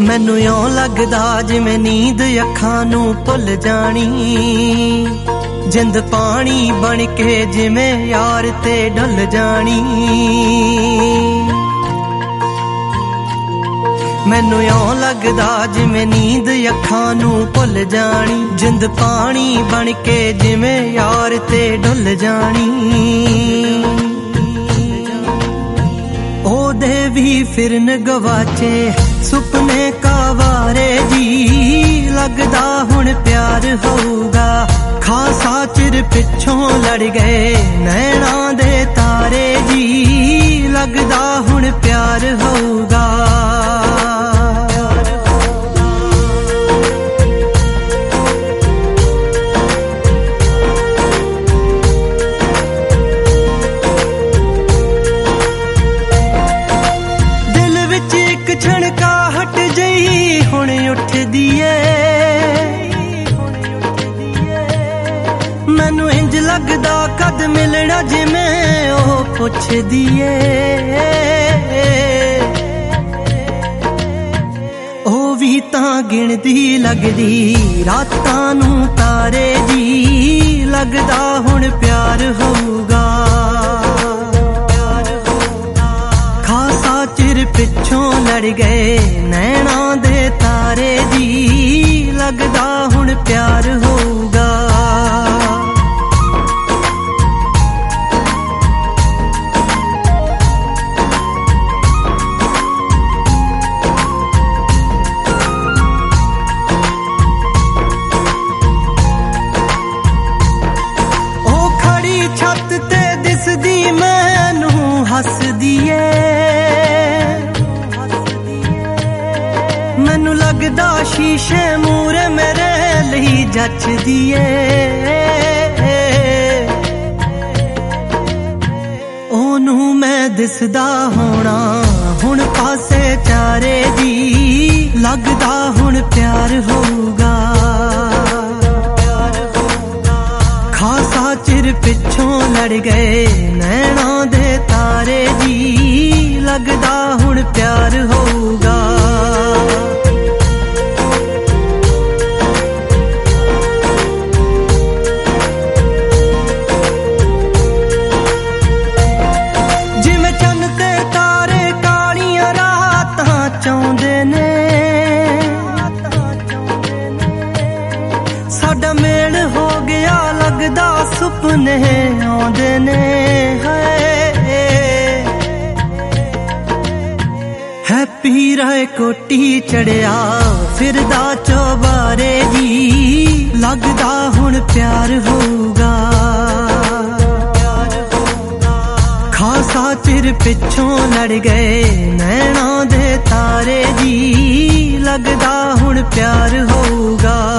मैनू इउं लगदा जिवें नींद अखां नूं भुल जानी, जिंद पानी बन के जिवें यार ते ढल जानी। मैनू इउं लगदा जिवें नींद अखां नूं भुल जानी, जिंद पानी बन के जिवें यार ते ढल जानी। ओदे भी फिरन गवाचे सुपने कावारे जी, लगदा हुण प्यार होऊगा। खासा चिर पिछों लड़ गए नैना दे तारे जी, लगदा हुण प्यार होऊगा। छणकाहट जई हुण उठदी ऐ, मैनू इंज लगदा कद मिलना जिवें ओह पुछदी ऐ। ओह भी तां गिणदी लगदी रातां नूं तारे जी, लगदा हुण प्यार होऊगा। चिर पिछों लड़ गए नैना दे तारे जी, लगदा हुण प्यार होऊगा। ओ खड़ी छत ते दिसदी मैनू हसदी ऐ, मैनू लगदा शीशे मूरे मेरे लई जचदी ऐ। ओनू मैं दिसदा होना हुण पासे चारे जी, लगदा हुण प्यार होऊगा। खासा चिर पिछों लड़ गए नैना दे तारे जी, लगदा हुण प्यार होऊगा। साडा मेल हो गया लगदा सुपने आउंदे ने, हैप्पी राय कोटी चढ़िया फिरदा चौबारे जी, लगदा हुण प्यार होऊगा। खासा चिर पिछों लड़ गए नैना दे तारे जी, लगदा हुण प्यार होऊगा।